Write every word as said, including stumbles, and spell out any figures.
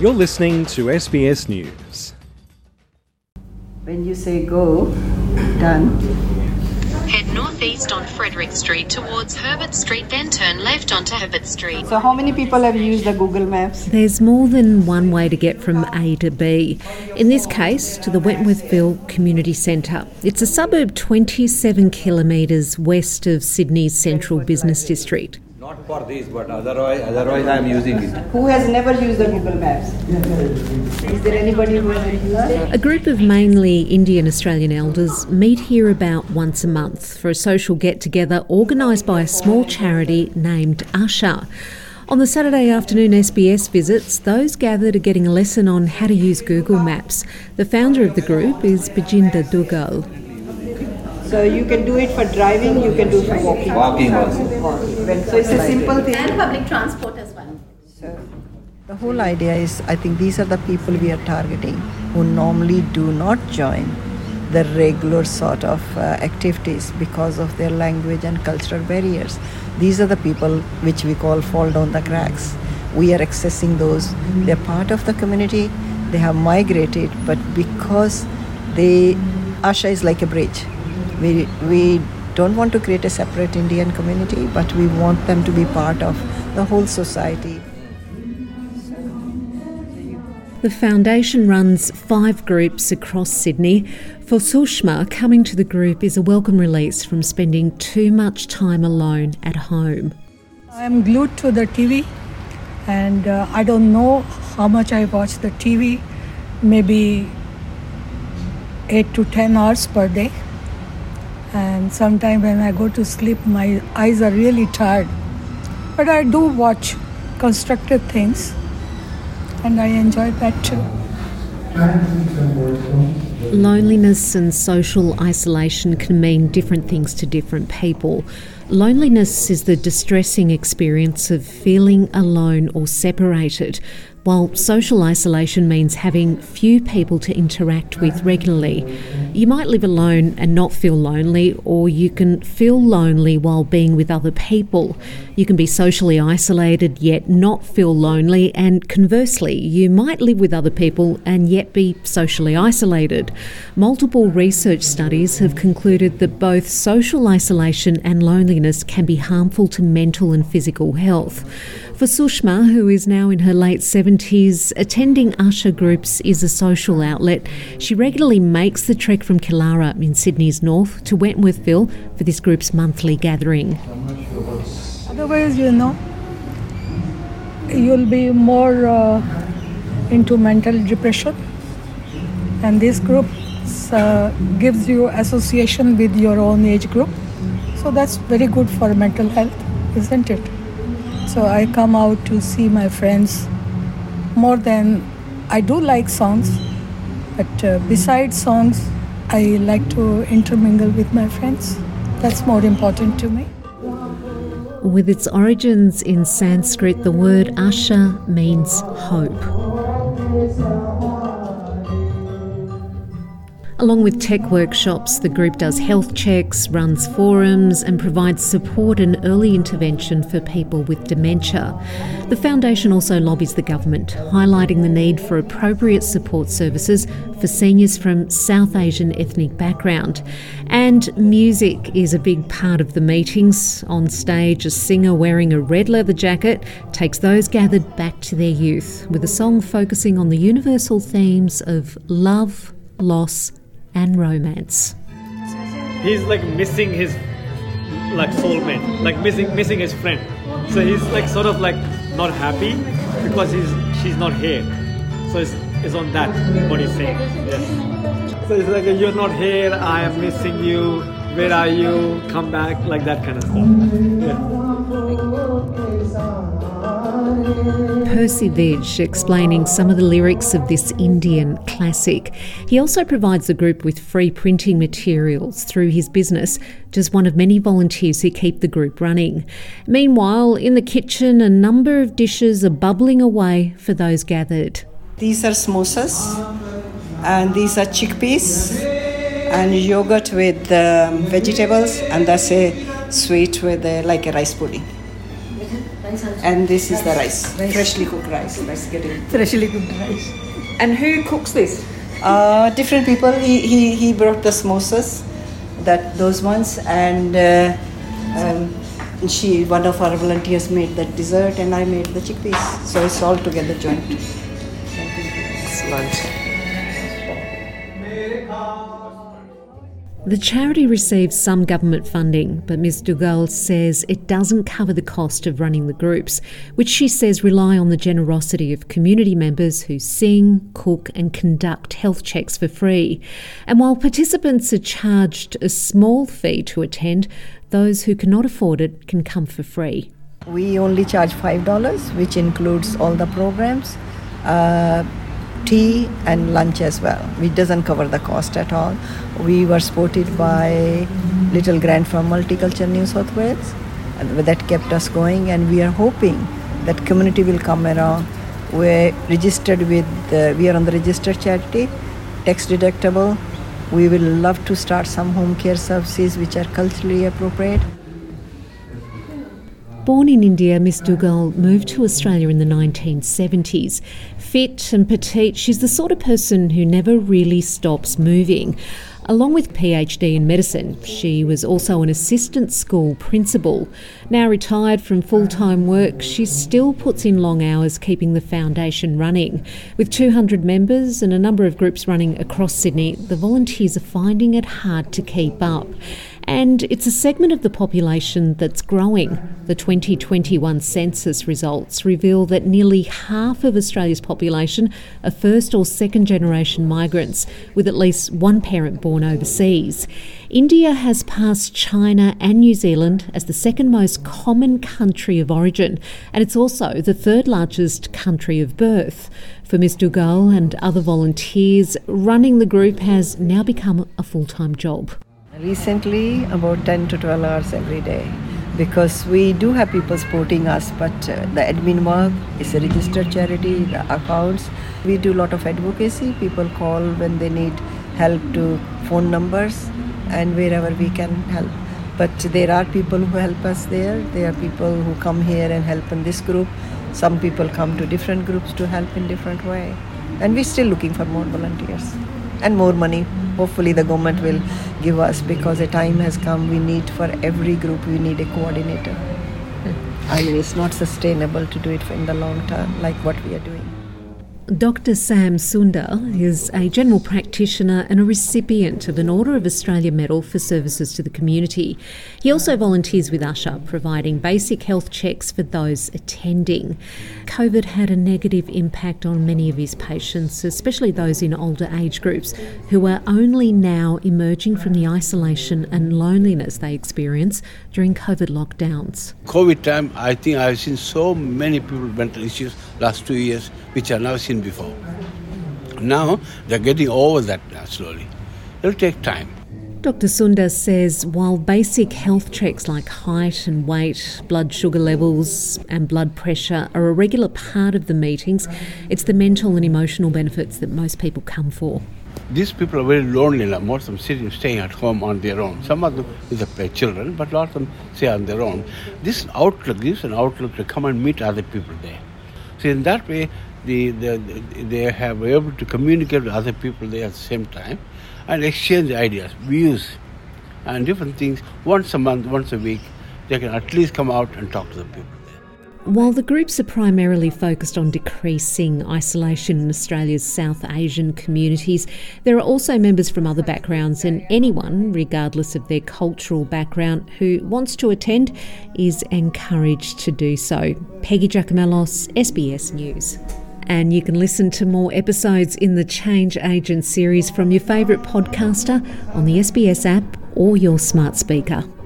You're listening to S B S News. When you say go, done. Head northeast on Frederick Street towards Herbert Street, then turn left onto Herbert Street. So how many people have used the Google Maps? There's more than one way to get from A to B. In this case, to the Wentworthville Community Centre. It's a suburb twenty-seven kilometres west of Sydney's central business district. Not for this, but otherwise, otherwise I am using it. Who has never used the Google Maps? Is there anybody who has used it? A group of mainly Indian Australian elders meet here about once a month for a social get-together organised by a small charity named Asha. On the Saturday afternoon S B S visits, those gathered are getting a lesson on how to use Google Maps. The founder of the group is Bajinder Dugal. So you can do it for driving, you can do it for walking. Walking also. So it's a simple thing. And public transport as well. So the whole idea is, I think these are the people we are targeting who normally do not join the regular sort of uh, activities because of their language and cultural barriers. These are the people which we call fall down the cracks. We are accessing those. They're part of the community. They have migrated, but because they, Asha is like a bridge. We we don't want to create a separate Indian community, but we want them to be part of the whole society. The foundation runs five groups across Sydney. For Sushma, coming to the group is a welcome release from spending too much time alone at home. I'm glued to the T V, and uh, I don't know how much I watch the T V, maybe eight to ten hours per day. And sometimes when I go to sleep, my eyes are really tired. But I do watch constructive things, and I enjoy that too. Loneliness and social isolation can mean different things to different people. Loneliness is the distressing experience of feeling alone or separated, while social isolation means having few people to interact with regularly. You might live alone and not feel lonely, or you can feel lonely while being with other people. You can be socially isolated yet not feel lonely, and conversely, you might live with other people and yet be socially isolated. Multiple research studies have concluded that both social isolation and loneliness can be harmful to mental and physical health. For Sushma, who is now in her late seventies, attending Asha groups is a social outlet. She regularly makes the trek from Killara in Sydney's north to Wentworthville for this group's monthly gathering. Otherwise, you know, you'll be more uh, into mental depression. And this group uh, gives you association with your own age group. So that's very good for mental health, isn't it? So I come out to see my friends more than I do like songs, but uh, besides songs, I like to intermingle with my friends. That's more important to me. With its origins in Sanskrit, the word Asha means hope. Along with tech workshops, the group does health checks, runs forums and provides support and early intervention for people with dementia. The foundation also lobbies the government, highlighting the need for appropriate support services for seniors from South Asian ethnic background. And music is a big part of the meetings. On stage, a singer wearing a red leather jacket takes those gathered back to their youth with a song focusing on the universal themes of love, loss and romance. He's like missing his like soulmate, like missing missing his friend. So he's like sort of like not happy because he's she's not here. So it's, it's on that what he's saying. Yes. So it's like you're not here, I am missing you, where are you, come back, like that kind of stuff. Yeah. Percy Vidge explaining some of the lyrics of this Indian classic. He also provides the group with free printing materials through his business, just one of many volunteers who keep the group running. Meanwhile, in the kitchen, a number of dishes are bubbling away for those gathered. These are samosas, and these are chickpeas, and yogurt with um, vegetables, and that's a sweet with a, like a rice pudding. And this is the rice, freshly cooked rice. Let's get it. Freshly cooked rice. And who cooks this? Uh, different people. He, he, he brought the samosas, that those ones, and uh, um, she, one of our volunteers made the dessert, and I made the chickpeas. So it's all together joint. Excellent. The charity receives some government funding, but Miz Dugal says it doesn't cover the cost of running the groups, which she says rely on the generosity of community members who sing, cook and conduct health checks for free. And while participants are charged a small fee to attend, those who cannot afford it can come for free. We only charge five dollars, which includes all the programs, uh, tea and lunch as well, which doesn't cover the cost at all. We were supported by little grant from Multicultural New South Wales, and that kept us going, and we are hoping that community will come around. We're registered with, uh, we are on the registered charity, tax deductible. We will love to start some home care services which are culturally appropriate. Born in India, Miss Dugal moved to Australia in the nineteen seventies. Fit and petite, she's the sort of person who never really stops moving. Along with PhD in medicine, she was also an assistant school principal. Now retired from full-time work, she still puts in long hours keeping the foundation running. With two hundred members and a number of groups running across Sydney, the volunteers are finding it hard to keep up. And it's a segment of the population that's growing. The twenty twenty-one census results reveal that nearly half of Australia's population are first or second generation migrants, with at least one parent born overseas. India has passed China and New Zealand as the second most common country of origin, and it's also the third largest country of birth. For Miz Dugal and other volunteers, running the group has now become a full-time job. Recently, about ten to twelve hours every day, because we do have people supporting us, but uh, the admin work is a registered charity, the accounts. We do a lot of advocacy. People call when they need help to phone numbers and wherever we can help. But there are people who help us there. There are people who come here and help in this group. Some people come to different groups to help in different way. And we're still looking for more volunteers and more money. Hopefully the government will give us, because a time has come. We need, for every group, we need a coordinator. I mean, it's not sustainable to do it in the long term like what we are doing. Doctor Sam Sundar is a general practitioner and a recipient of an Order of Australia Medal for services to the community. He also volunteers with Usher, providing basic health checks for those attending. COVID had a negative impact on many of his patients, especially those in older age groups who are only now emerging from the isolation and loneliness they experience during COVID lockdowns. COVID time, I think I've seen so many people with mental issues last two years, which I've never seen before. Now they're getting over that now slowly. It'll take time. Doctor Sundar says while basic health checks like height and weight, blood sugar levels and blood pressure are a regular part of the meetings, it's the mental and emotional benefits that most people come for. These people are very lonely now. Most of them sitting, staying at home on their own. Some of them with their children, but a lot of them stay on their own. This outlook gives an outlook to come and meet other people there. So in that way, the, the, they have able to communicate with other people there at the same time and exchange ideas, views, and different things. Once a month, once a week, they can at least come out and talk to the people. While the groups are primarily focused on decreasing isolation in Australia's South Asian communities, there are also members from other backgrounds, and anyone, regardless of their cultural background, who wants to attend is encouraged to do so. Peggy Giacomellos, S B S News. And you can listen to more episodes in the Change Agent series from your favourite podcaster on the S B S app or your smart speaker.